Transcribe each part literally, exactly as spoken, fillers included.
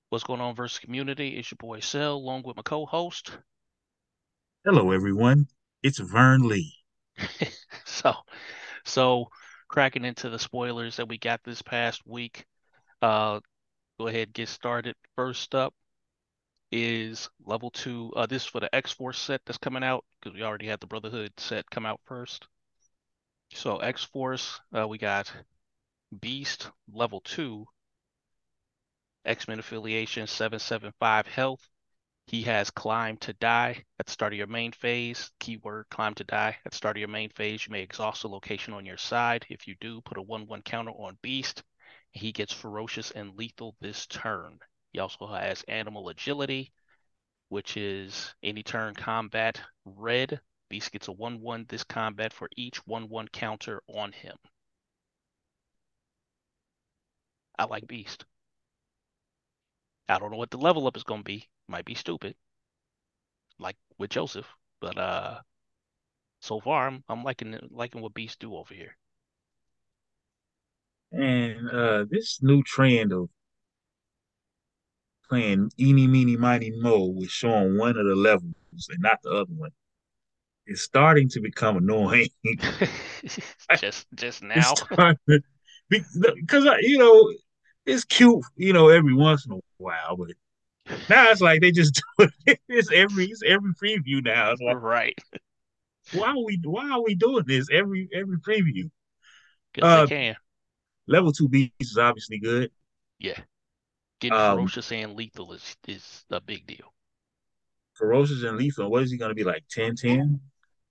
What's going on versus community? It's your boy Cell, along with my co-host. Hello, everyone. It's Vern Lee. So, so cracking into the spoilers that we got this past week. Uh, go ahead and get started. First up is level two. Uh, this is for the X-Force set that's coming out because we already had the Brotherhood set come out first. So X-Force, uh, we got Beast level two, X-Men affiliation, seven seven five health. He has climb to die at the start of your main phase. Keyword climb to die at the start of your main phase. You may exhaust a location on your side. If you do, put a one one counter on Beast. He gets ferocious and lethal this turn. He also has animal agility, which is any turn combat red. Beast gets a one one this combat for each one one counter on him. I like Beast. I don't know what the level up is going to be. Might be stupid, like with Joseph, but uh so far, I'm I'm liking it, liking what Beast do over here. And uh, this new trend of playing eeny, meeny, miny, mo with showing one of the levels and not the other one is starting to become annoying. Just just It's now. starting to, because, you know, it's cute, you know, every once in a while, but now it's like they just do it. It's every, it's every preview now. It's like, Right. why are we, why are we doing this every, every preview? Because they Uh, can. Level two beast is obviously good. Yeah. Getting Um, ferocious and lethal is is a big deal. Ferocious and lethal. What is he going to be like? ten ten?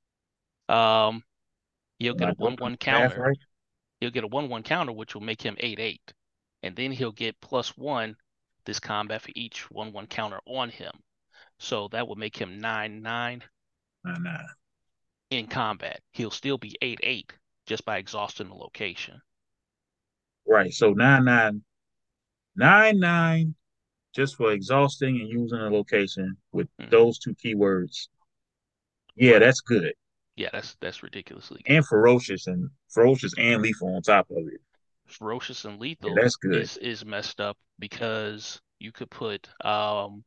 Um, he'll Am get I a doing one one the math counter. right? He'll get a one one counter, which will make him eight eight. And then he'll get plus one this combat for each one one counter on him. So that would make him nine nine Nah, nah. in combat. He'll still be eight eight just by exhausting the location. Right. So nine nine nine nine just for exhausting and using a location with Hmm. those two keywords. Yeah, Right. that's good. Yeah, that's that's ridiculously good. And ferocious and ferocious and lethal on top of it. Ferocious and Yeah, lethal that's good. is is messed up because you could put um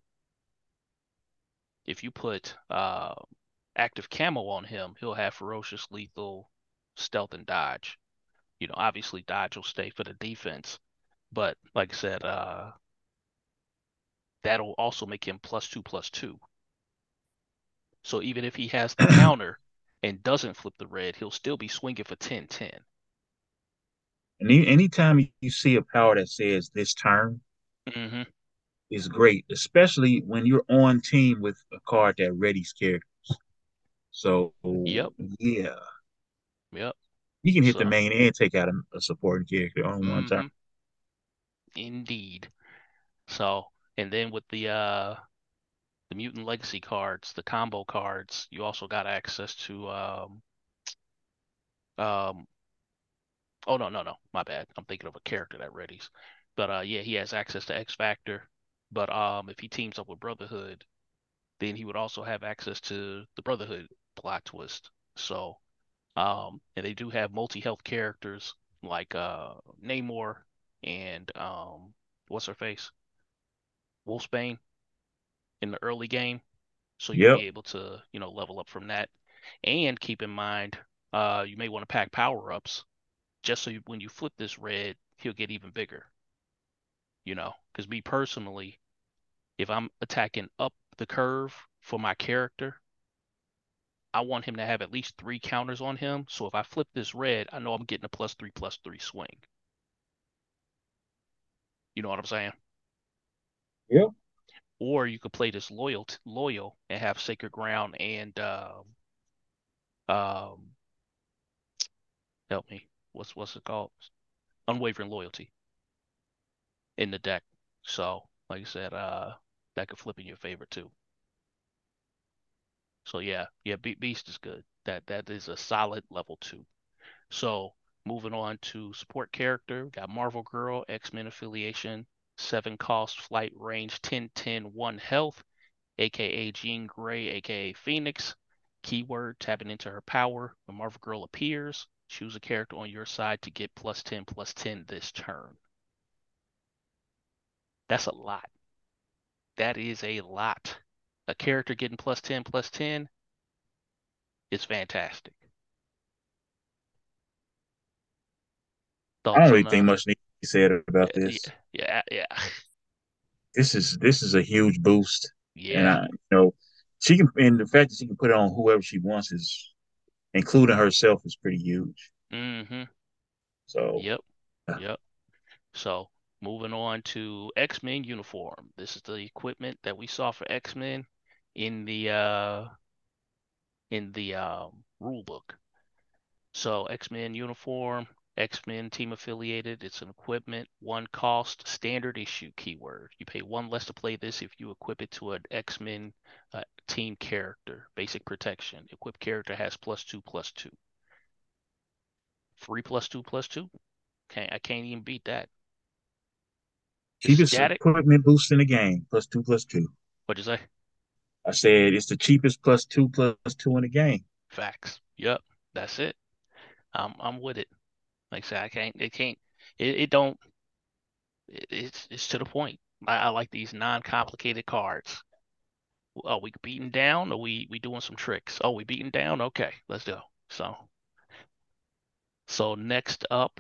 if you put uh active camo on him, he'll have ferocious, lethal, stealth, and dodge. You know, obviously dodge will stay for the defense, but like I said, uh that'll also make him plus two plus two. So even if he has the counter and doesn't flip the red, he'll still be swinging for ten ten. And any, anytime you see a power that says this turn Mm-hmm. is great, especially when you're on team with a card that readies character. So Yep. yeah, Yep. you can hit the So, main and take out a, a supporting character on one turn. mm-hmm. Indeed. So, and then with the uh the Mutant Legacy cards, the combo cards, you also got access to um um oh no no no my bad. I'm thinking of a character that readies. But uh yeah, he has access to X Factor. But um if he teams up with Brotherhood, then he would also have access to the Brotherhood plot twist. So um and they do have multi-health characters like uh Namor and um what's her face? Wolfsbane in the early game. So you'll Yep. be able to, you know, level up from that. And keep in mind, uh, you may want to pack power ups just so you, when you flip this red, he'll get even bigger. You know, because me personally, if I'm attacking up the curve for my character, I want him to have at least three counters on him. So if I flip this red, I know I'm getting a plus three plus three swing. You know what I'm saying? Yep. Or you could play this loyal loyal and have Sacred Ground and um um help me. What's what's it called? Unwavering Loyalty in the deck. So, like I said, uh, that could flip in your favor too. So yeah, yeah, Be Beast is good. That that is a solid level two. So moving on to support character, we got Marvel Girl, X-Men affiliation, seven cost, flight range, ten ten, one health, aka Jean Grey, aka Phoenix. Keyword tapping into her power. When Marvel Girl appears, choose a character on your side to get plus ten plus ten this turn. That's a lot. That is a lot. A character getting plus ten, plus ten is fantastic. I don't Thoughts really on think uh much needs to be said about yeah, this. yeah, yeah, This is this is a huge boost, and yeah. I, you know, she can, and the fact that she can put it on whoever she wants is, including herself, is pretty huge. Mm-hmm. So, Yep, uh, yep. So moving on to X-Men uniform. This is the equipment that we saw for X-Men in the uh in the um rule book. So X-Men uniform, X-Men team affiliated. It's an equipment, one cost, standard issue keyword. You pay one less to play this if you equip it to an X-Men uh, team character. Basic protection. Equipped character has plus two, plus two. Free plus two, plus two. Can't I can't even beat that. It's cheapest static. equipment boost in the game, plus two, plus two. What'd you say? I said it's the cheapest plus two, plus two in the game. Facts. Yep. That's it. I'm I'm with it. Like I said, I can't. It can't. It, it don't. It, it's it's to the point. I, I like these non-complicated cards. Oh, we beating down, or we we doing some tricks? Oh, we beating down. Okay, let's go. So so next up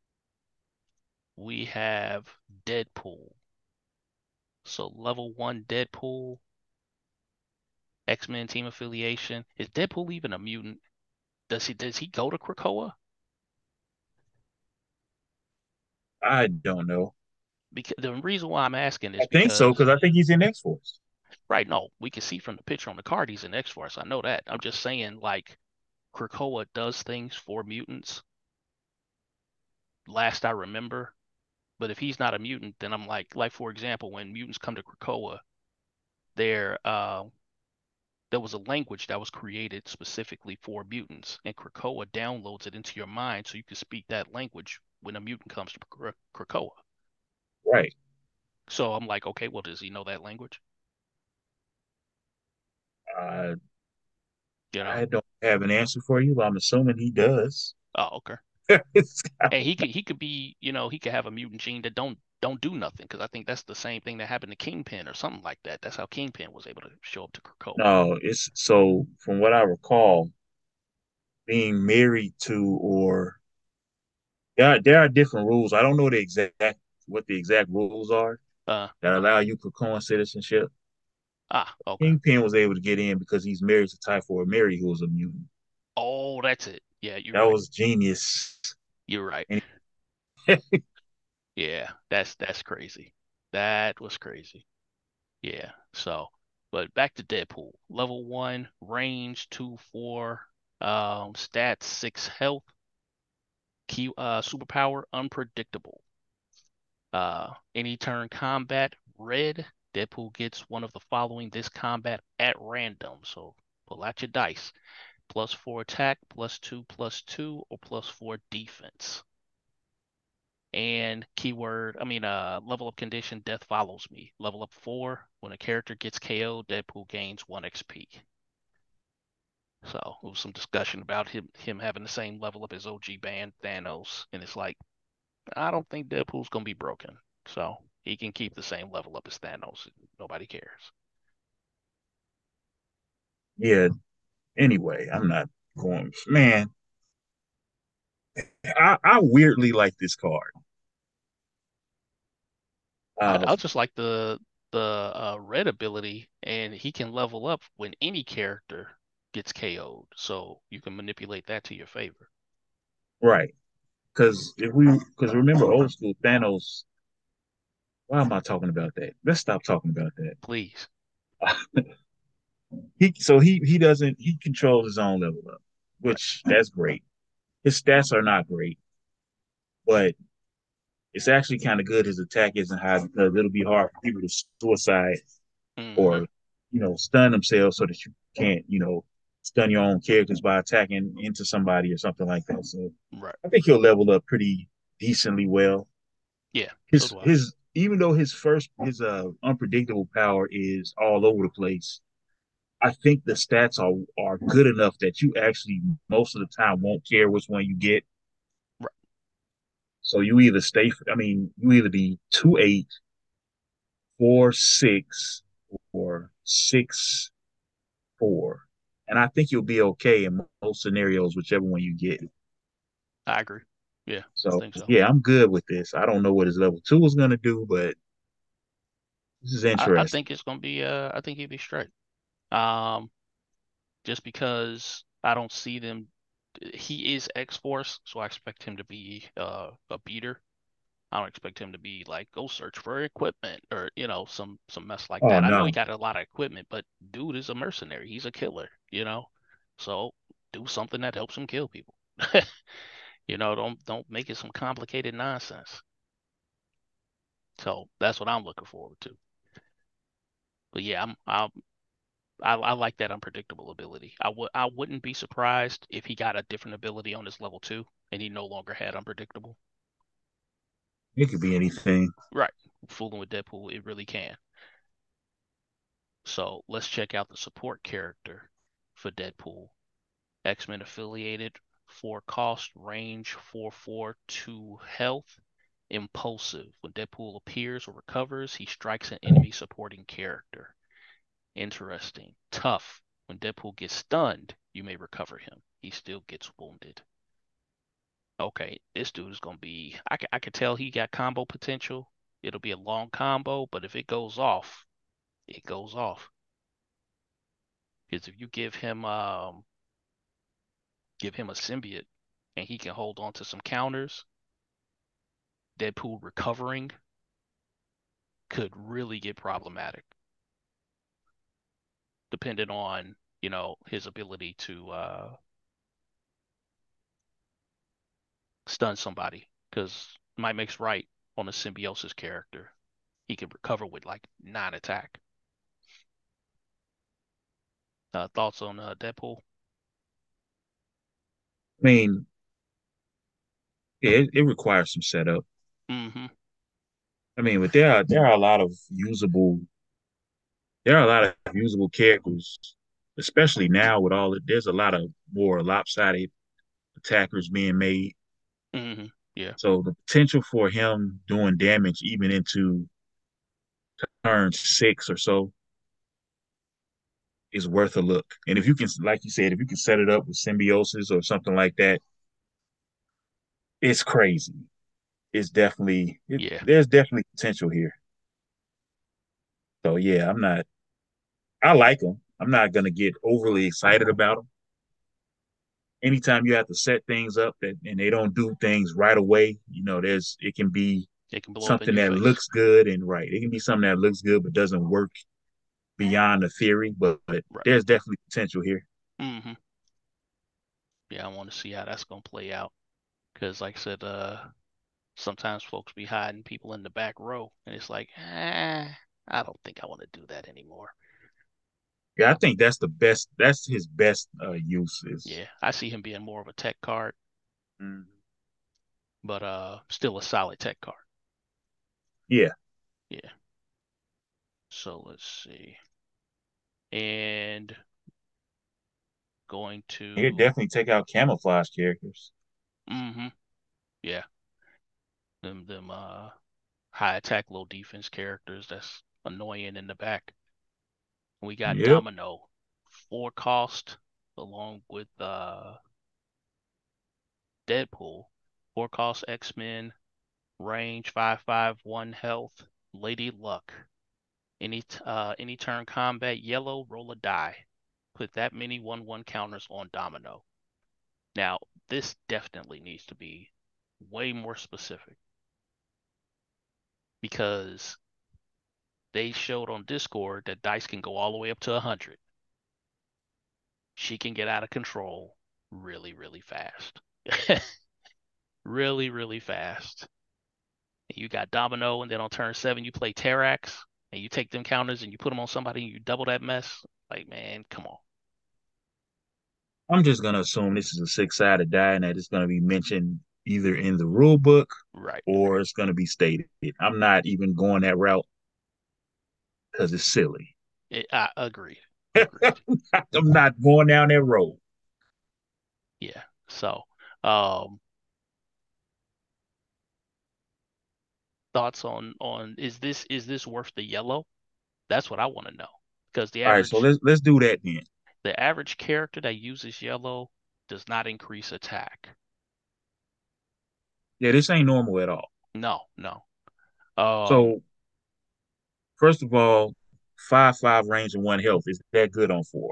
we have Deadpool. So level one Deadpool, X-Men team affiliation. Is Deadpool even a mutant? Does he does he go to Krakoa? I don't know. Because the reason why I'm asking I is think so because because I think he's in X Force. right, no, we can see from the picture on the card he's in X-Force. I know that. I'm just saying like Krakoa does things for mutants. Last I remember, but if he's not a mutant, then I'm like, like for example, when mutants come to Krakoa, there uh, there was a language that was created specifically for mutants, and Krakoa downloads it into your mind so you can speak that language when a mutant comes to Krakoa. Right. So I'm like, okay, well, does he know that language? Uh, You know? I don't have an answer for you, but I'm assuming he does. Oh, okay. It's And he could he could be, you know, he could have a mutant gene that don't don't do nothing because I think that's the same thing that happened to Kingpin or something like that. That's how Kingpin was able to show up to Krakoa. no, it's so from what I recall, being married to or there are, there are different rules. I don't know the exact what the exact rules are Uh, that allow you Krakoan citizenship. ah, okay. Kingpin was able to get in because he's married to Typhoid Mary, who was a mutant. Oh, that's it. Yeah, you're That right. was genius. You're right. And Yeah, that's that's crazy. That was crazy. Yeah. So, but back to Deadpool. Level one, range two, four, um, stats six, health, key, uh, superpower unpredictable. Uh, any turn combat, red. Deadpool gets one of the following this combat at random. So pull out your dice. Plus four attack, plus two, plus two, or plus four defense. And keyword, I mean, uh, level up condition, death follows me. Level up four, when a character gets K O'd, Deadpool gains one X P. So there was some discussion about him him having the same level up as O G band Thanos, and it's like I don't think Deadpool's gonna be broken, so he can keep the same level up as Thanos. Nobody cares. yeah, anyway, I'm not going, man. I, I weirdly like this card. I Uh, I just like the the uh, red ability, and he can level up when any character gets K O'd, so you can manipulate that to your favor. right. Because if we, because remember old school Thanos, why am I talking about that? Let's stop talking about that. Please. he so he he doesn't he controls his own level up, Right. which that's great. His stats are not great, but it's actually kind of good. His attack isn't high because it'll be hard for people to suicide Mm-hmm. or you know stun themselves so that you can't you know stun your own characters by attacking into somebody or something like that. So Right. I think he'll level up pretty decently well. Yeah. So His do I. his even though his first his uh unpredictable power is all over the place, I think the stats are are good enough that you actually most of the time won't care which one you get. Right. So you either stay, I mean, you either be two eight four six or six four, and I think you'll be okay in most scenarios, whichever one you get. I agree. Yeah, I So think so. yeah, I'm good with this. I don't know what his level two is gonna do, but this is I, I interesting. think it's gonna be uh I think he'll be straight. Um, just because I don't see them. He is X-Force, so I expect him to be uh, a beater. I don't expect him to be like go search for equipment or you know some some mess like Oh that. I know he no, got a lot of equipment, but dude is a mercenary. He's a killer, you know. So do something that helps him kill people. You know, don't don't make it some complicated nonsense. So that's what I'm looking forward to. But yeah, I'm I'm I, I like that unpredictable ability. I would I wouldn't be surprised if he got a different ability on his level two and he no longer had unpredictable. it could be anything. Right. Fooling with Deadpool, it really can. So let's check out the support character for Deadpool. X-Men affiliated, four cost, range, four four, two health, impulsive. When Deadpool appears or recovers, he strikes an enemy supporting character. Interesting. Tough. When Deadpool gets stunned, you may recover him. He still gets wounded. Okay, this dude is gonna be. I can, I can tell he got combo potential. It'll be a long combo, but if it goes off, it goes off. Because if you give him um give him a symbiote and he can hold on to some counters, Deadpool recovering could really get problematic, depending on you know his ability to uh stun somebody. Because might makes right on a symbiosis character. He could recover with like nine attack. Uh, thoughts on uh, Deadpool? I mean, yeah, it, it requires some setup. Mm-hmm. I mean, but there are there are a lot of usable there are a lot of usable characters, especially now with all it. There's a lot of more lopsided attackers being made. Mm-hmm. Yeah. So the potential for him doing damage even into turn six or so is worth a look. And if you can, like you said, if you can set it up with symbiosis or something like that, it's crazy. It's definitely it, Yeah. there's definitely potential here. So yeah, I'm not. I like them. I'm not gonna get overly excited about them. Anytime you have to set things up that and they don't do things right away, you know, there's it can be It can blow up in something your that face. looks good and right. It can be something that looks good but doesn't work beyond the theory. But, but Right. there's definitely potential here. Mm-hmm. Yeah, I want to see how that's gonna play out. Because like I said, uh, sometimes folks be hiding people in the back row, and it's like, eh, I don't think I want to do that anymore. Yeah, I think that's the best. That's his best uh, use is. Yeah, I see him being more of a tech card, Mm, but uh, still a solid tech card. yeah, Yeah. So let's see. And going he could to, definitely take out camouflage characters. mm-hmm. Yeah, them them uh high attack, low defense characters that's annoying in the back. We got Yep. Domino, four cost, along with uh Deadpool, four cost X-Men, range five five one health, Lady Luck. Any uh any turn combat yellow, roll a die. Put that many one one counters on Domino. Now, this definitely needs to be way more specific because they showed on Discord that dice can go all the way up to one hundred. She can get out of control really, really fast. Really, really fast. You got Domino, and then on turn seven, you play Terrax, and you take them counters and you put them on somebody and you double that mess. Like, man, come on. I'm just gonna assume this is a six sided die and that it's gonna be mentioned either in the rule book Right. or it's gonna be stated. I'm not even going that route because it's silly. It, I agreed. Agreed. I'm not going down that road. Yeah. So, um, thoughts on on is this is this worth the yellow? That's what I want to know. Because the All right, so average let's let's do that then. the average character that uses yellow does not increase attack. Yeah, this ain't normal at all. No, no. Um, So first of all, five five range and one health is that good on four?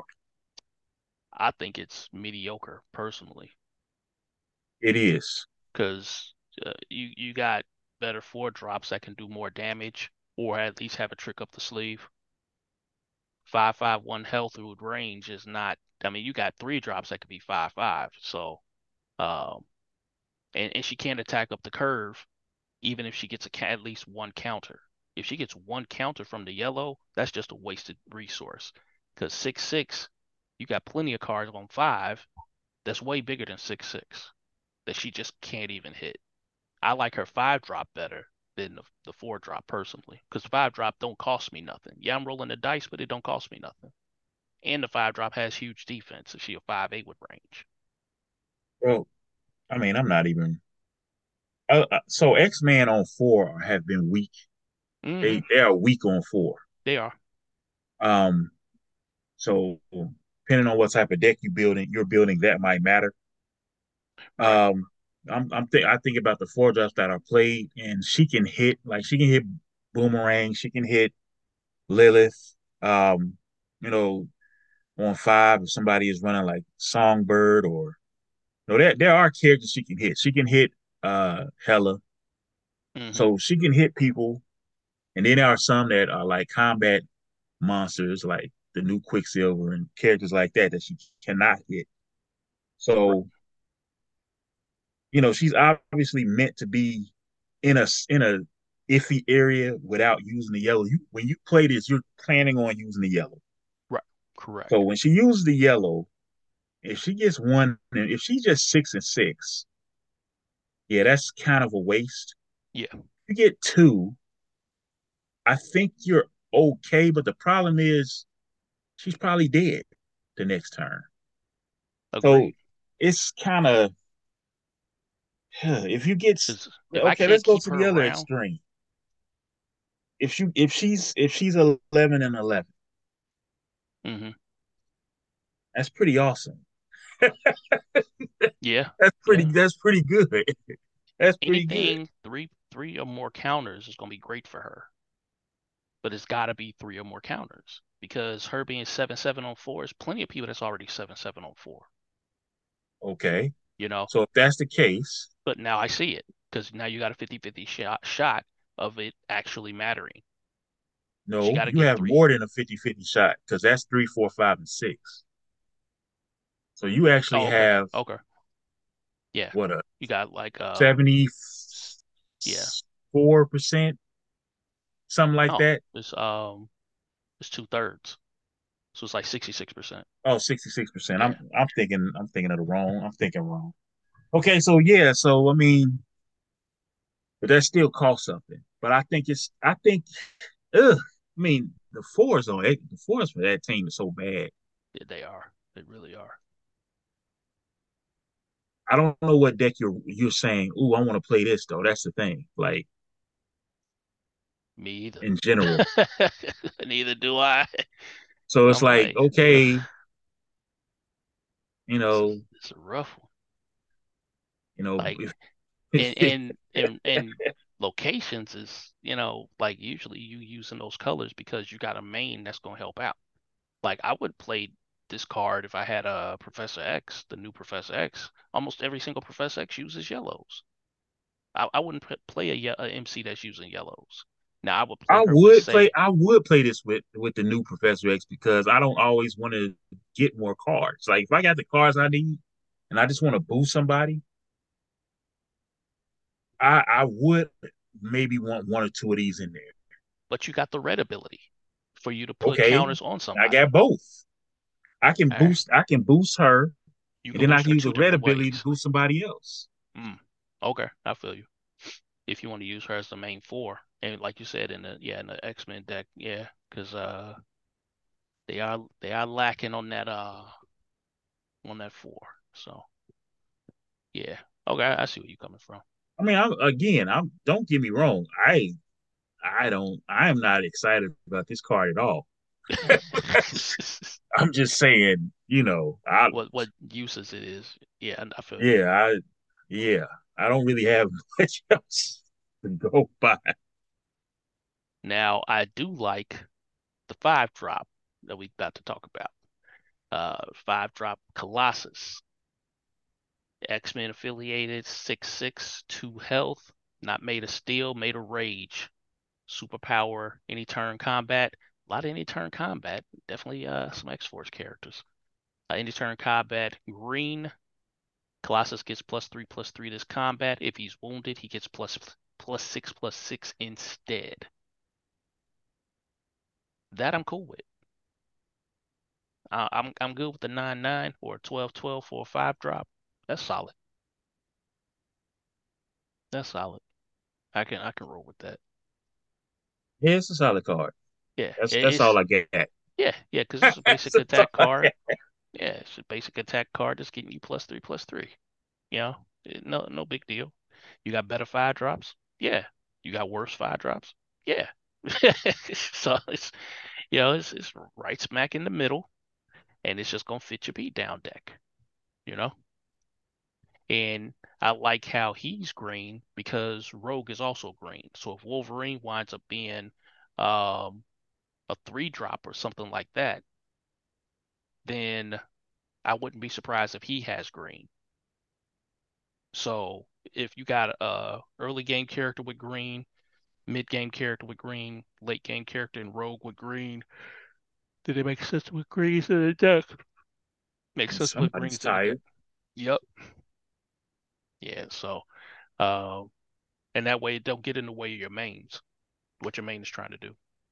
I think it's mediocre personally. It is. Because uh, you you got better four drops that can do more damage or at least have a trick up the sleeve. Five five one health with range is not. I mean, you got three drops that could be five five. So, um, and and she can't attack up the curve even if she gets a at least one counter. If she gets one counter from the yellow, that's just a wasted resource. Because six six, you got plenty of cards on five that's way bigger than six six that she just can't even hit. I like her five drop better than the, the four drop personally, because five drop don't cost me nothing. Yeah, I'm rolling the dice, but it don't cost me nothing. And the five drop has huge defense if she a five eight with range. Well, I mean, I'm not even. Uh, uh, so X Men on four have been weak. Mm-hmm. They they are weak on four. They are. Um, so depending on what type of deck you building, you're building that might matter. Right. Um, I'm I'm think I think about the four drops that are played, and she can hit like she can hit Boomerang, she can hit Lilith. Um, you know, on five if somebody is running like Songbird or no, there there are characters she can hit. She can hit uh Hella, Mm-hmm. so she can hit people, and then there are some that are like combat monsters, like the new Quicksilver and characters like that that she cannot hit. Right. So you know, she's obviously meant to be in a in a iffy area without using the yellow. You when you play this, you're planning on using the yellow. Right. So Correct. when she uses the yellow, if she gets one, if she's just six and six, yeah, that's kind of a waste. Yeah. You get two, I think you're okay, but the problem is she's probably dead the next turn. So Agreed. it's kind of if you get Because if I okay, can't let's go keep to her the other around, extreme. If she if she's if she's eleven and eleven, mm-hmm. that's pretty awesome. Yeah. That's pretty Yeah. that's pretty good. That's pretty good. Anything three three or more counters is gonna be great for her. But it's gotta be three or more counters. Because her being seven seven on four is plenty of people that's already seven seven on four. Okay. You know? So if that's the case, But now I see it. Because now you got a fifty fifty shot shot of it actually mattering. She no, gotta you get have three. more than a fifty-fifty shot because that's three, four, five, and six. So you actually Oh, okay. have Okay. Yeah. what a You got like um yeah. seventy-four percent, something like No, that. it's um it's two thirds. So it's like sixty-six percent. Oh, sixty-six percent. I'm Yeah. I'm thinking I'm thinking of the wrong. I'm thinking wrong. Okay, so yeah, so I mean, but that still costs something. But I think it's I think ugh, I mean the fours on it, the fours for that team is so bad. Yeah, they are. They really are. I don't know what deck you're you're saying. Ooh, I want to play this though. That's the thing. Like Me either. in general. Neither do I. So it's I'm like, like, ugh, okay, you this is know, this is a rough one. you know, Like if and and and and locations is, you know, like usually you using those colors because you got a main that's gonna help out. Like I would play this card if I had a Professor X, the new Professor X. Almost every single Professor X uses yellows. I, I wouldn't play a, ye- a M C that's using yellows. Now I would play I her with would play say, I would play this with with the new Professor X because I don't always want to get more cards. Like if I got the cards I need and I just want to boost somebody, I I would maybe want one or two of these in there. but you got the red ability for you to put Okay, counters on I got somebody. both. I can All right, boost I can boost her you and can then I boost can her use a two red different ability to ways. boost somebody else. Mm, okay, I feel you. If you want to use her as the main four, and like you said in the yeah in the X Men deck, yeah, because uh they are they are lacking on that uh on that four. So yeah, okay, I see where you're coming from. I mean, I'm again, I'm don't get me wrong. I I don't I am not excited about this card at all. I'm just saying, you know, I what what uses it is. Yeah, I feel you. yeah, I yeah, I don't really have much else to go by. Now I do like the five drop that we about to talk about. Uh, five drop Colossus, X-Men affiliated, six six, two health, not made of steel, made of rage. Superpower, any turn combat. A lot of any turn combat. Definitely uh some X-Force characters. Uh, any turn combat, green. Colossus gets plus three plus three this combat. If he's wounded, he gets plus plus six plus six instead. That I'm cool with. Uh, I'm I'm good with the nine nine or twelve twelve for a five drop. That's solid. That's solid. I can I can roll with that. Yeah, it's a solid card. Yeah, That's it, that's all it's I get. yeah yeah because it's a That's basic all attack I card. get. Yeah, it's a basic attack card that's getting you plus three plus three. You know, it- no no big deal. You got better five drops? Yeah. You got worse five drops? Yeah. So it's you know it's it's right smack in the middle, and it's just gonna fit your beat down deck. You know. And I like how he's green because Rogue is also green. So if Wolverine winds up being um, a three drop or something like that, then I wouldn't be surprised if he has green. So if you got a early game character with green, mid game character with green, late game character and Rogue with green, did it make sense with greens in the deck? Makes sense with Somebody's greens in the deck. tired. Yep. Yeah. So, um, and that way it don't get in the way of your mains, what your main is trying to do.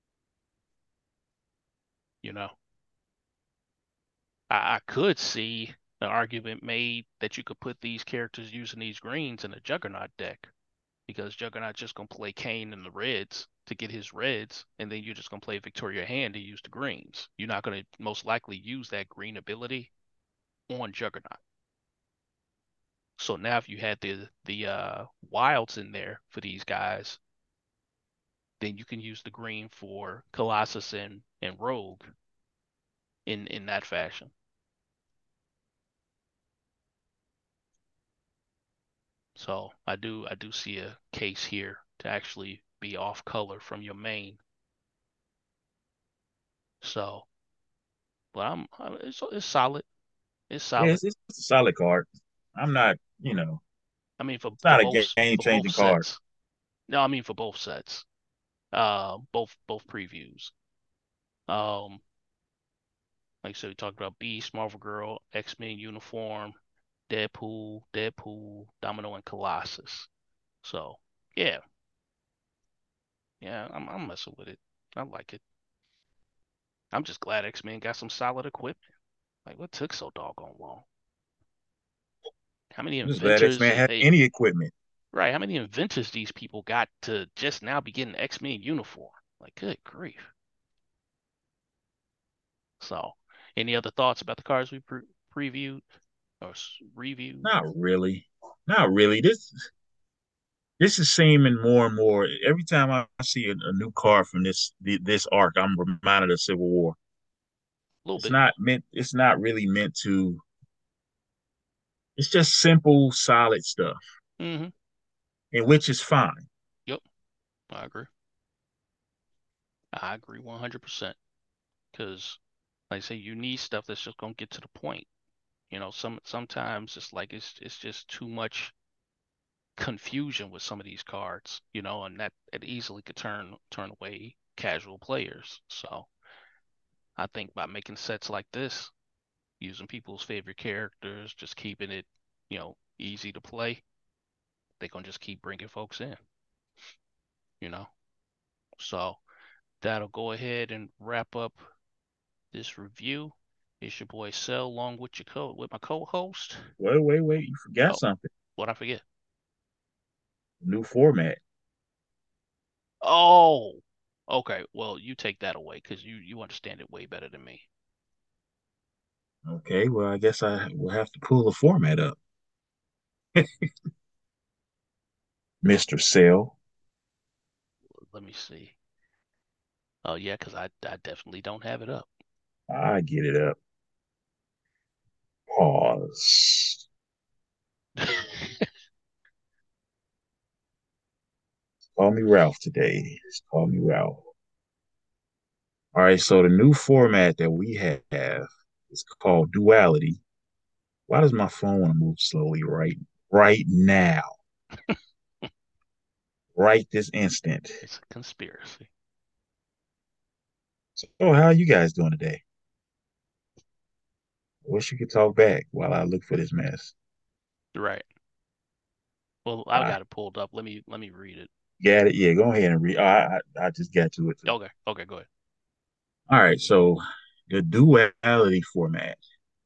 You know. I, I could see an argument made that you could put these characters using these greens in a Juggernaut deck because Juggernaut's just gonna play Kane in the reds to get his reds, and then you're just gonna play Victoria Hand to use the greens. You're not gonna most likely use that green ability on Juggernaut. So now if you had the the uh, wilds in there for these guys, then you can use the green for Colossus and, and Rogue in in that fashion. So I do I do see a case here to actually be off color from your main. So, but I'm, I'm it's it's solid. It's Yeah, solid. it's, it's a solid card. I'm not, you know, I mean for it's for not a both game for both changing card. sets. No, I mean for both sets. Uh, both both previews. Um, like I said, we talked about Beast, Marvel Girl, X-Men uniform, Deadpool, Deadpool, Domino, and Colossus. So yeah, yeah, I'm I'm messing with it. I like it. I'm just glad X-Men got some solid equipment. Like, what took so doggone long? How many I'm just glad X inventors, Men uh, had they, any equipment. right? How many inventors these people got to just now be getting X-Men uniform? Like, good grief. So, any other thoughts about the cars we pre previewed or reviewed? Not really. Not really. This this is seeming more and more. Every time I see a, a new card from this this arc, I'm reminded of Civil War. A little It's bit. not meant. It's not really meant to. It's just simple, solid stuff, Mm-hmm. and which is fine. Yep. I agree. I agree one hundred percent. Because, like I say, you need stuff that's just gonna get to the point. You know, some sometimes it's like it's it's just too much confusion with some of these cards, you know, and that it easily could turn turn away casual players. So I think by making sets like this, using people's favorite characters, just keeping it, you know, easy to play, they're gonna just keep bringing folks in, you know. So that'll go ahead and wrap up this review. It's your boy Cell along with your co with my co-host. Wait, wait, wait! You forgot Oh, something. what I forget? New format. Oh, okay. Well, you take that away because you you understand it way better than me. Okay, well, I guess I will have to pull the format up. Mister Cell. Let me see. Oh yeah, because I I definitely don't have it up. I get it up. Pause. Call me Ralph today. Just call me Ralph. All right, so the new format that we have is called duality. Why does my phone want to move slowly right right now? Right this instant. It's a conspiracy. So how are you guys doing today? Wish you could talk back while I look for this mess. Right. Well, I've I got it pulled up. Let me let me read it. got it. Yeah, go ahead and read. Oh, I, I I just got to it too. Okay. Okay. Go ahead. All right, so the duality format.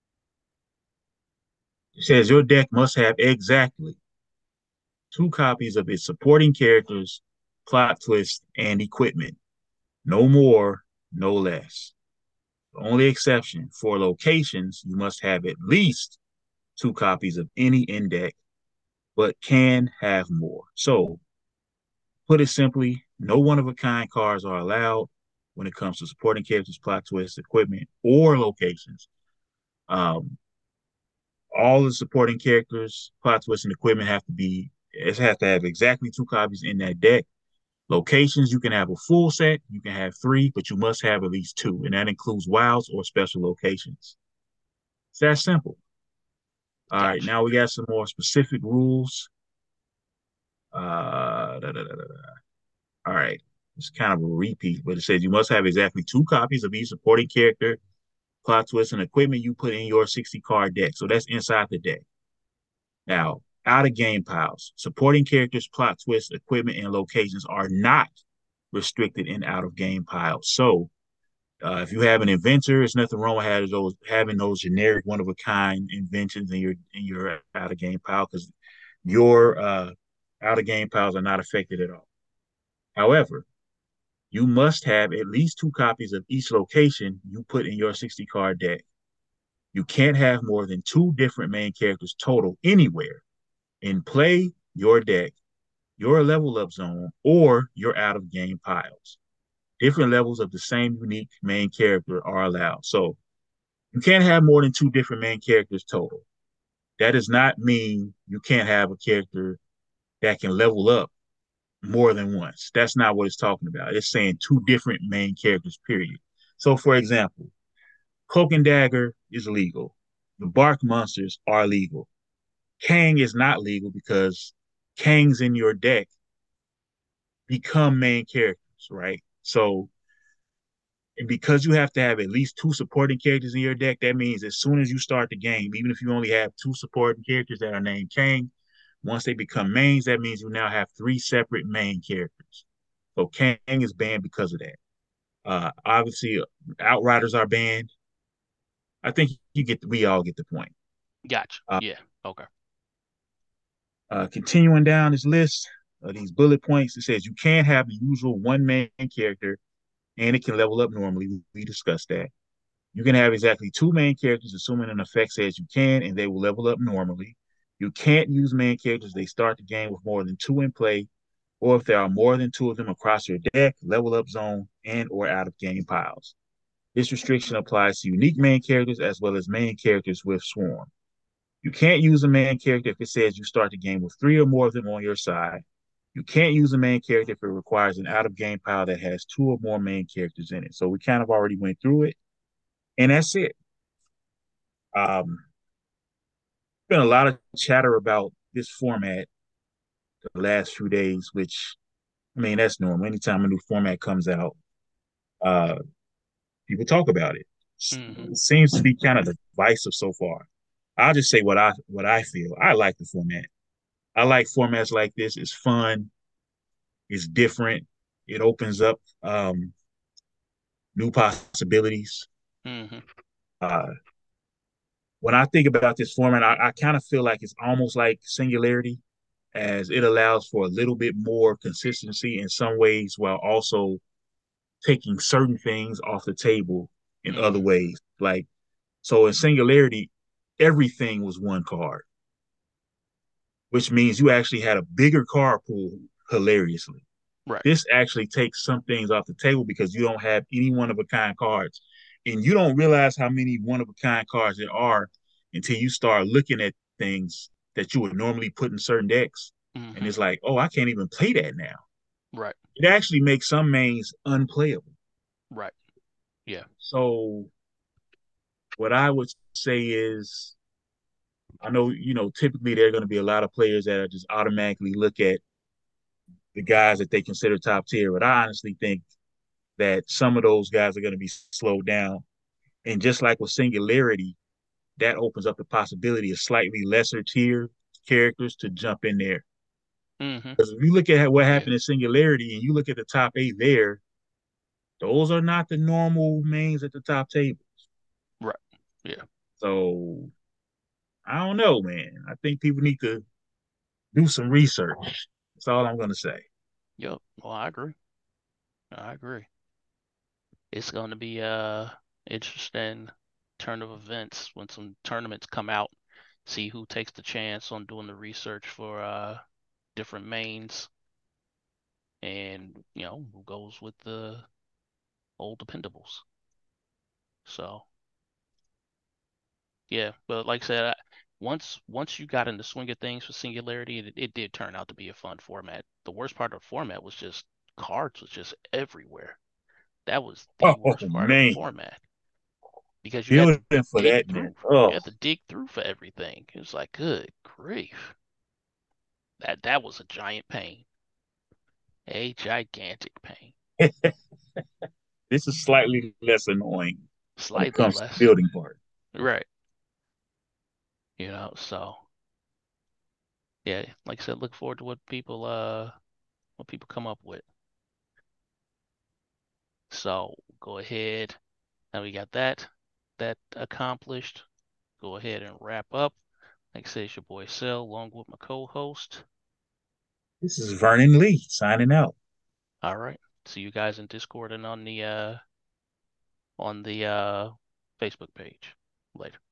It says your deck must have exactly two copies of its supporting characters, plot twist, and equipment. No more, no less. The only exception for locations, you must have at least two copies of any in deck, but can have more. So, put it simply, no one of a kind cards are allowed when it comes to supporting characters, plot twists, equipment, or locations. Um, all the supporting characters, plot twists, and equipment have to be it has to have exactly two copies in that deck. Locations, you can have a full set, you can have three, but you must have at least two, and that includes wilds or special locations. It's that simple. All right, Gotcha. now we got some more specific rules. Uh, da, da, da, da. All right, it's kind of a repeat, but it says you must have exactly two copies of each supporting character, plot twist, and equipment you put in your sixty card deck. So that's inside the deck. Now, out of game piles, supporting characters, plot twists, equipment, and locations are not restricted in out of game piles. So uh, if you have an inventor, it's nothing wrong with having those having those generic one of a kind inventions in your in your out of game pile because your uh, out of game piles are not affected at all. However, you must have at least two copies of each location you put in your sixty card deck. You can't have more than two different main characters total anywhere in play, your deck, your level up zone, or your out of game piles. Different levels of the same unique main character are allowed. So you can't have more than two different main characters total. That does not mean you can't have a character that can level up more than once. That's not what it's talking about. It's saying two different main characters, period. So, for example, Cloak and Dagger is legal. The Bark Monsters are legal. Kang is not legal because Kangs in your deck become main characters, right? So, and because you have to have at least two supporting characters in your deck, that means as soon as you start the game, even if you only have two supporting characters that are named Kang, once they become mains, that means you now have three separate main characters. So Kang is banned because of that. Uh, obviously, Outriders are banned. I think you get we all get the point. Gotcha. Uh, Yeah. Okay. uh, Continuing down this list of these bullet points, it says you can't have the usual one main character and it can level up normally. We discussed that. You can have exactly two main characters, assuming an effect says you can, and they will level up normally. You can't use main characters. They start the game with more than two in play, or if there are more than two of them across your deck, level up zone, and or out of game piles. This restriction applies to unique main characters as well as main characters with Swarm. You can't use a main character if it says you start the game with three or more of them on your side. You can't use a main character if it requires an out of game pile that has two or more main characters in it. So we kind of already went through it, and that's it. Um, been a lot of chatter about this format the last few days, which I mean that's normal. Anytime a new format comes out, uh, people talk about it. Hmm. It seems to be kind of divisive so far. I'll just say what I what I feel. I like the format. I like formats like this. It's fun. It's different. It opens up um, new possibilities. Hmm. Uh, when I think about this format, I, I kind of feel like it's almost like Singularity, as it allows for a little bit more consistency in some ways while also taking certain things off the table in other Hmm. ways. Like, so in Singularity, everything was one card. which means you actually had a bigger card pool hilariously. Right. This actually takes some things off the table because you don't have any one of a kind cards. And you don't realize how many one of a kind cards there are until you start looking at things that you would normally put in certain decks. And Mm-hmm. it's like, oh, I can't even play that now. Right. It actually makes some mains unplayable. Right. Yeah. So what I would say is I know, you know, typically there are going to be a lot of players that are just automatically look at the guys that they consider top tier, but I honestly think that some of those guys are going to be slowed down. And just like with Singularity, that opens up the possibility of slightly lesser tier characters to jump in there. Mm-hmm. Because if you look at what Yeah. happened in Singularity and you look at the top eight there, those are not the normal mains at the top table. Right. Yeah. So I don't know, man. I think people need to do some research. That's all I'm going to say. Yep. Well, I agree. I agree. It's going to be a interesting turn of events when some tournaments come out. See who takes the chance on doing the research for uh different mains, and you know who goes with the old dependables. So yeah, but like I said, I, once once you got in the swing of things with Singularity, it, it did turn out to be a fun format. The worst part of the format was just cards was just everywhere. That was the Oh worst part of the man, format because you had to building for dig that man. through. You Oh, had to dig through for everything. It was like, good grief. That that was a giant pain. A gigantic pain. this is slightly less annoying when it Slightly comes to the less. building part. Right. You know, so yeah, like I said, look forward to what people uh what people come up with. So go ahead. Now we got that that accomplished. Go ahead and wrap up. Like I said, it's your boy Sel, along with my co-host. This is Vernon Lee signing out. All right. See you guys in Discord and on the uh on the uh Facebook page. Later.